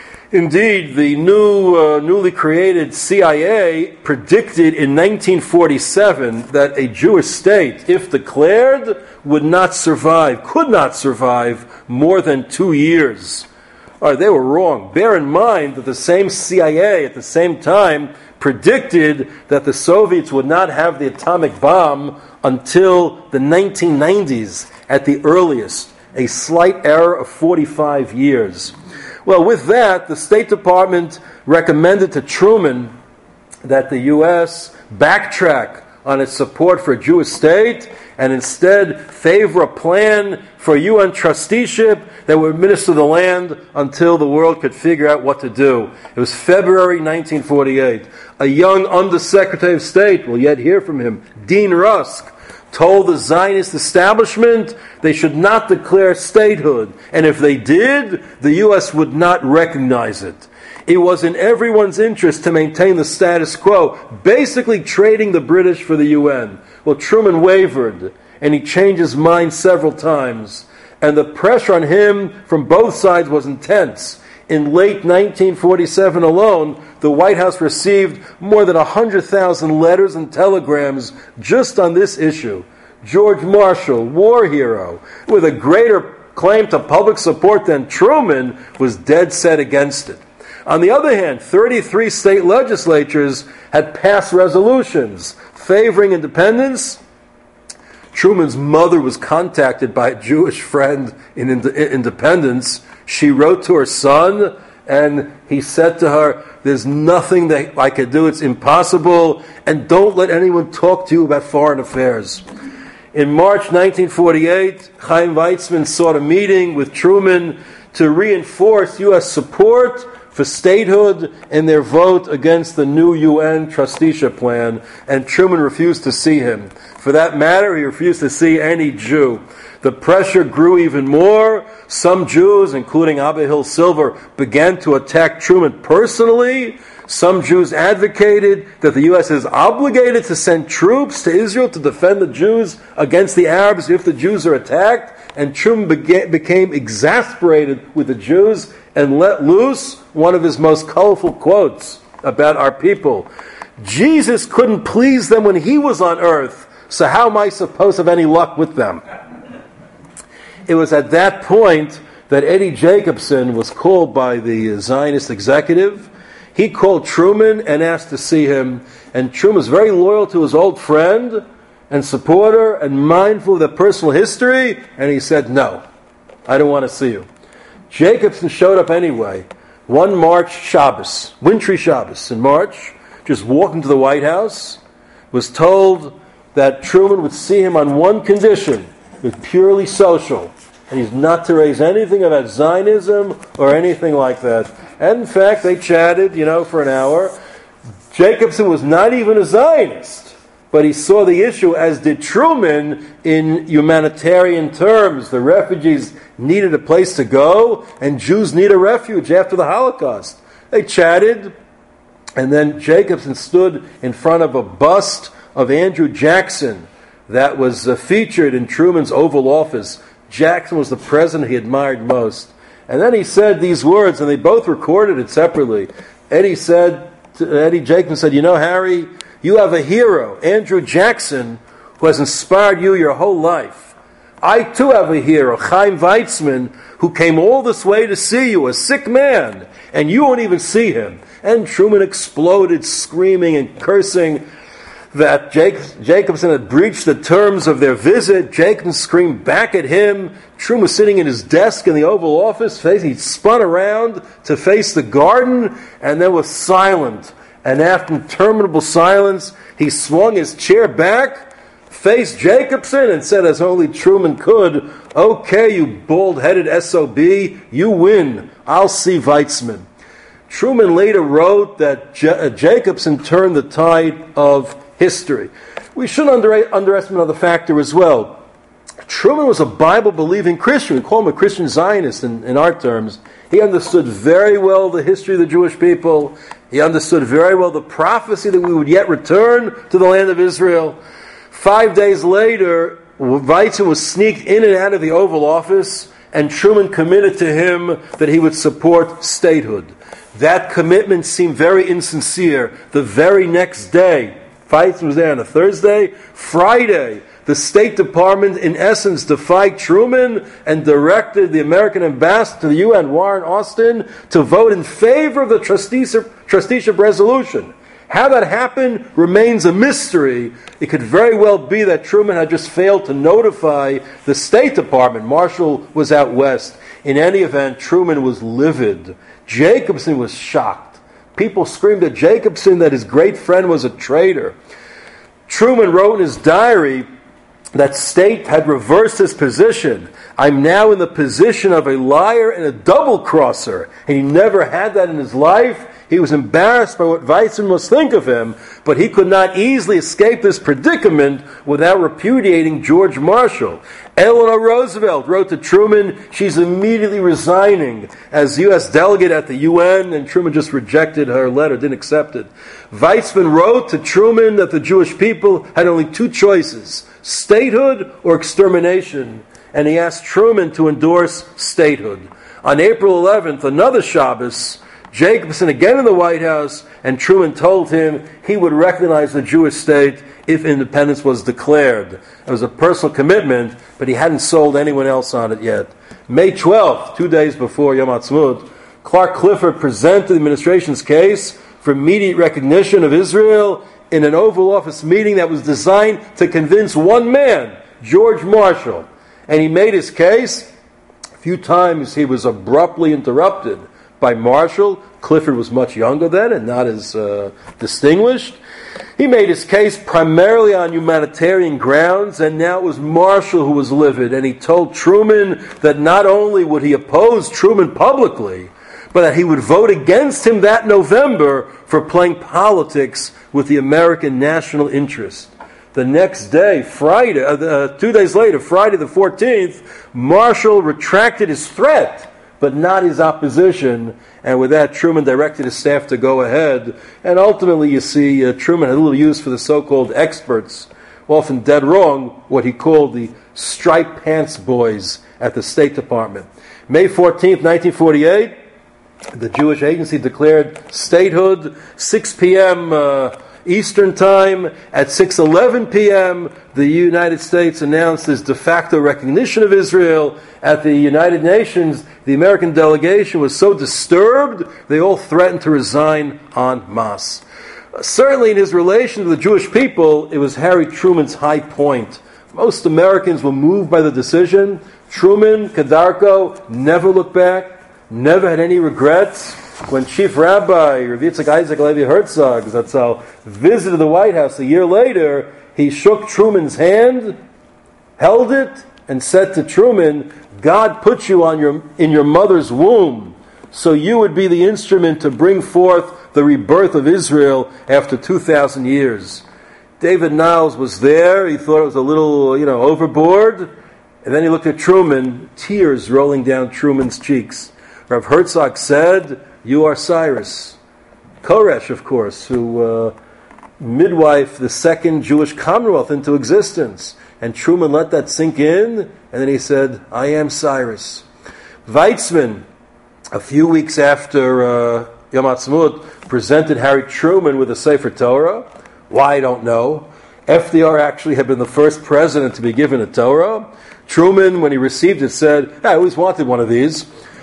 Indeed, the new, uh, newly created C I A predicted in nineteen forty-seven that a Jewish state, if declared, would not survive, could not survive more than two years. All right, they were wrong. Bear in mind that the same C I A at the same time predicted that the Soviets would not have the atomic bomb until the nineteen nineties at the earliest, a slight error of forty-five years. Well, with that, the State Department recommended to Truman that the U S backtrack on its support for a Jewish state and instead favor a plan for U N trusteeship that would administer the land until the world could figure out what to do. It was February nineteen forty-eight. A young Undersecretary of State, we'll yet hear from him, Dean Rusk, told the Zionist establishment they should not declare statehood, and if they did, the U S would not recognize it. It was in everyone's interest to maintain the status quo, basically trading the British for the U N. Well, Truman wavered, and he changed his mind several times, and the pressure on him from both sides was intense. In late nineteen forty-seven alone, the White House received more than one hundred thousand letters and telegrams just on this issue. George Marshall, war hero, with a greater claim to public support than Truman, was dead set against it. On the other hand, thirty-three state legislatures had passed resolutions favoring independence. Truman's mother was contacted by a Jewish friend in independence. She wrote to her son, and he said to her, "There's nothing that I could do. It's impossible, and don't let anyone talk to you about foreign affairs." In March nineteen forty-eight, Chaim Weizmann sought a meeting with Truman to reinforce U S support for statehood in their vote against the new U N trusteeship plan, and Truman refused to see him. For that matter, he refused to see any Jew. The pressure grew even more. Some Jews, including Abba Hill Silver, began to attack Truman personally. Some Jews advocated that the U S is obligated to send troops to Israel to defend the Jews against the Arabs if the Jews are attacked. And Truman began, became exasperated with the Jews and let loose one of his most colorful quotes about our people. Jesus couldn't please them when he was on earth, so how am I supposed to have any luck with them? It was at that point that Eddie Jacobson was called by the Zionist executive. He called Truman and asked to see him, and Truman was very loyal to his old friend and supporter and mindful of their personal history, and he said, no, I don't want to see you. Jacobson showed up anyway. One March Shabbos, wintry Shabbos in March, just walking to the White House, was told that Truman would see him on one condition. It was purely social, and he's not to raise anything about Zionism or anything like that. And in fact, they chatted, you know, for an hour. Jacobson was not even a Zionist, but he saw the issue, as did Truman, in humanitarian terms. The refugees needed a place to go, and Jews need a refuge after the Holocaust. They chatted, and then Jacobson stood in front of a bust of Andrew Jackson that was uh, featured in Truman's Oval Office. Jackson was the president he admired most. And then he said these words, and they both recorded it separately. Eddie said, Eddie Jacobson said, you know, Harry, you have a hero, Andrew Jackson, who has inspired you your whole life. I too have a hero, Chaim Weizmann, who came all this way to see you, a sick man, and you won't even see him. And Truman exploded, screaming and cursing that Jacobson had breached the terms of their visit. Jacobson screamed back at him. Truman was sitting in his desk in the Oval Office. He spun around to face the garden and then was silent. And after interminable silence, he swung his chair back, faced Jacobson, and said, as only Truman could, okay, you bald-headed S O B, you win. I'll see Weizmann. Truman later wrote that J- Jacobson turned the tide of history. We shouldn't under- underestimate another factor as well. Truman was a Bible-believing Christian. We call him a Christian Zionist in, in our terms. He understood very well the history of the Jewish people. He understood very well the prophecy that we would yet return to the land of Israel. Five days later, Weizmann was sneaked in and out of the Oval Office, and Truman committed to him that he would support statehood. That commitment seemed very insincere. The very next day, Weizmann was there on a Thursday. Friday, the State Department, in essence, defied Truman and directed the American ambassador to the U N, Warren Austin, to vote in favor of the trusteeship, trusteeship resolution. How that happened remains a mystery. It could very well be that Truman had just failed to notify the State Department. Marshall was out west. In any event, Truman was livid. Jacobson was shocked. People screamed at Jacobson that his great friend was a traitor. Truman wrote in his diary that State had reversed his position. I'm now in the position of a liar and a double-crosser. And he never had that in his life. He was embarrassed by what Weizmann must think of him, but he could not easily escape this predicament without repudiating George Marshall. Eleanor Roosevelt wrote to Truman she's immediately resigning as U S delegate at the U N, and Truman just rejected her letter, didn't accept it. Weizmann wrote to Truman that the Jewish people had only two choices, statehood or extermination, and he asked Truman to endorse statehood. On April eleventh, another Shabbos, Jacobson again in the White House, and Truman told him he would recognize the Jewish state if independence was declared. It was a personal commitment, but he hadn't sold anyone else on it yet. May twelfth, two days before Yom Ha'atzmaut, Clark Clifford presented the administration's case for immediate recognition of Israel in an Oval Office meeting that was designed to convince one man, George Marshall. And he made his case. A few times he was abruptly interrupted by Marshall. Clifford was much younger then and not as uh, distinguished. He made his case primarily on humanitarian grounds, and now it was Marshall who was livid, and he told Truman that not only would he oppose Truman publicly, but that he would vote against him that November for playing politics with the American national interest. The next day, Friday, uh, two days later, Friday the fourteenth, Marshall retracted his threat, but not his opposition. And with that, Truman directed his staff to go ahead. And ultimately, you see, uh, Truman had a little use for the so-called experts, often dead wrong, what he called the striped pants boys at the State Department. May fourteenth, nineteen forty-eight, the Jewish Agency declared statehood, six p.m. Uh, Eastern Time. At six eleven p.m., the United States announced its de facto recognition of Israel. At the United Nations, the American delegation was so disturbed, they all threatened to resign en masse. Uh, certainly in his relation to the Jewish people, it was Harry Truman's high point. Most Americans were moved by the decision. Truman, Kedarko, never looked back, never had any regrets. When Chief Rabbi Rav Yitzchak Isaac Levi Herzog, that's how, visited the White House a year later, he shook Truman's hand, held it, and said to Truman, God put you on your in your mother's womb, so you would be the instrument to bring forth the rebirth of Israel after two thousand years. David Niles was there. He thought it was a little, you know, overboard. And then he looked at Truman, tears rolling down Truman's cheeks. Rav Herzog said, you are Cyrus. Koresh, of course, who uh, midwifed the second Jewish Commonwealth into existence. And Truman let that sink in, and then he said, I am Cyrus. Weizmann, a few weeks after uh, Yom Ha'atzmaut, presented Harry Truman with a Sefer Torah. Why, I don't know. F D R actually had been the first president to be given a Torah. Truman, when he received it, said, I always wanted one of these.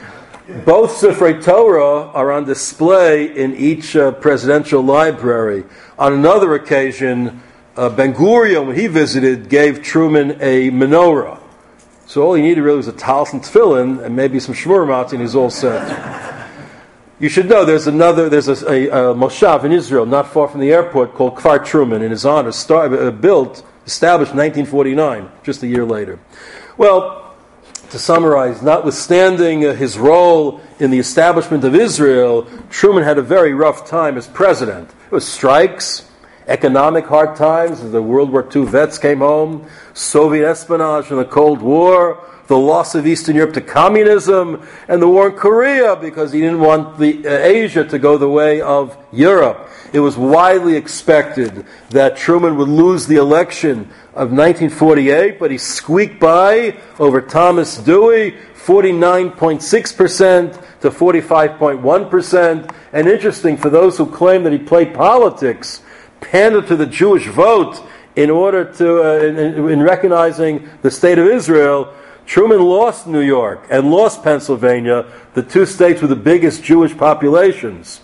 Both Sefer Torah are on display in each uh, presidential library. On another occasion, uh, Ben Gurion, when he visited, gave Truman a menorah. So all he needed really was a talis and tefillin and maybe some shmur matzah, and he's all set. You should know there's another, there's a, a, a moshav in Israel, not far from the airport, called Kfar Truman, in his honor, start, uh, built, established in nineteen forty-nine, just a year later. Well, to summarize, notwithstanding uh, his role in the establishment of Israel, Truman had a very rough time as president. It was strikes, economic hard times, as the World War Two vets came home, Soviet espionage in the Cold War, the loss of Eastern Europe to communism, and the war in Korea because he didn't want the, uh, Asia to go the way of Europe. It was widely expected that Truman would lose the election of nineteen forty-eight, but he squeaked by over Thomas Dewey, forty-nine point six percent to forty-five point one percent. And interesting, for those who claim that he played politics, pandered to the Jewish vote in order to, uh, in, in recognizing the state of Israel, Truman lost New York and lost Pennsylvania, the two states with the biggest Jewish populations.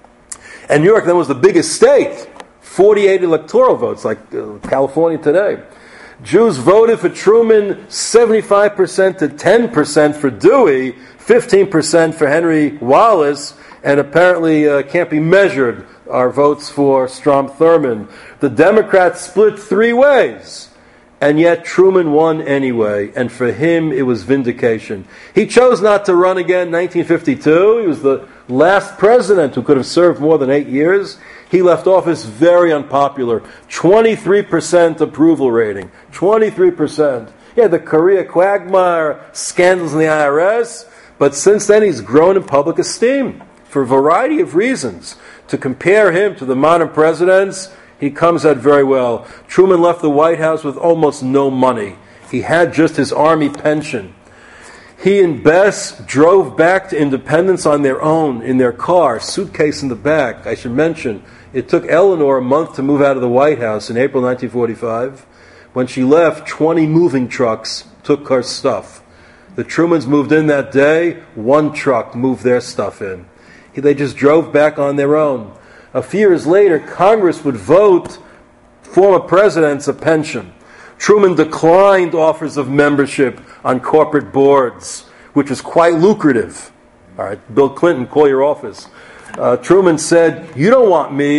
And New York then was the biggest state, forty-eight electoral votes, like uh, California today. Jews voted for Truman seventy-five percent to ten percent for Dewey, fifteen percent for Henry Wallace, and apparently uh, can't be measured are votes for Strom Thurmond. The Democrats split three ways, and yet Truman won anyway, and for him it was vindication. He chose not to run again in nineteen fifty-two. He was the last president who could have served more than eight years. He left office very unpopular. twenty-three percent approval rating. twenty-three percent. He had the Korea quagmire, scandals in the I R S, but since then he's grown in public esteem for a variety of reasons. To compare him to the modern presidents, he comes out very well. Truman left the White House with almost no money. He had just his army pension. He and Bess drove back to Independence on their own, in their car, suitcase in the back. I should mention, it took Eleanor a month to move out of the White House in April nineteen forty-five. When she left, twenty moving trucks took her stuff. The Trumans moved in that day, one truck moved their stuff in. They just drove back on their own. A few years later, Congress would vote former presidents a pension. Truman declined offers of membership on corporate boards, which was quite lucrative. All right, Bill Clinton, call your office. Uh, Truman said, you don't want me,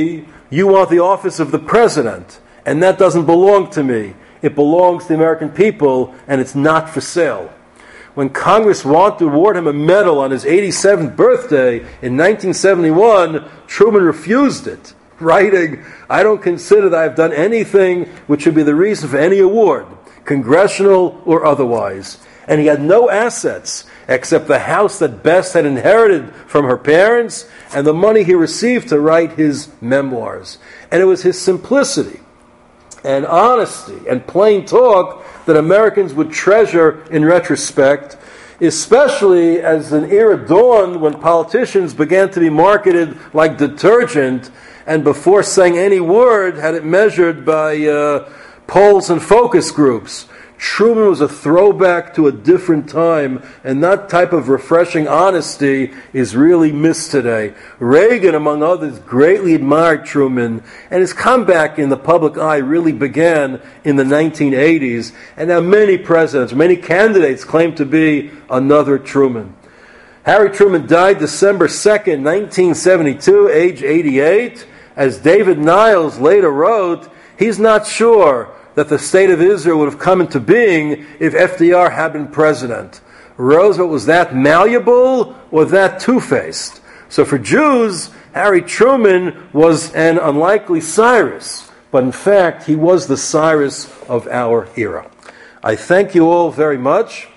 You want the office of the president, and that doesn't belong to me. It belongs to the American people, and it's not for sale. When Congress wanted to award him a medal on his eighty-seventh birthday in nineteen seventy-one, Truman refused it, writing, "I don't consider that I've done anything which would be the reason for any award, congressional or otherwise." And he had no assets except the house that Bess had inherited from her parents and the money he received to write his memoirs. And it was his simplicity and honesty and plain talk that Americans would treasure in retrospect, especially as an era dawned when politicians began to be marketed like detergent, and before saying any word had it measured by uh, polls and focus groups. Truman was a throwback to a different time, and that type of refreshing honesty is really missed today. Reagan, among others, greatly admired Truman, and his comeback in the public eye really began in the nineteen eighties, and now many presidents, many candidates claim to be another Truman. Harry Truman died December second, nineteen seventy-two, age eighty-eight. As David Niles later wrote, he's not sure that the state of Israel would have come into being if F D R had been president. Roosevelt was that malleable or that two-faced. So for Jews, Harry Truman was an unlikely Cyrus, but in fact, he was the Cyrus of our era. I thank you all very much.